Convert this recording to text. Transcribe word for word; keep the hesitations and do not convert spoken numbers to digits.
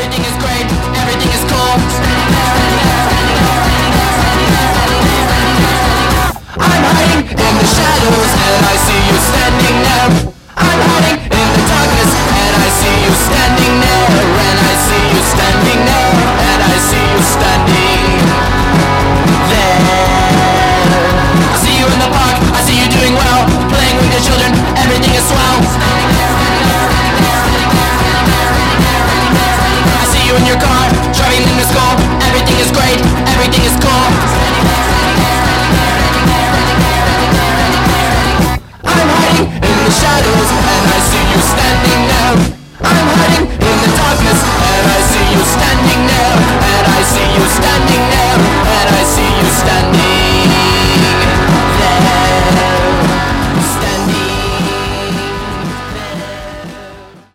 everything is great, everything is cool. I'm hiding in the shadows and I see you standing there. I'm hiding in the darkness and I see you standing there. And I see you standing there. And I see you standing there. I see you in the park, I see you doing well, playing with your children, everything is swell. I see you in your car, driving into school, everything is great, everything is cool.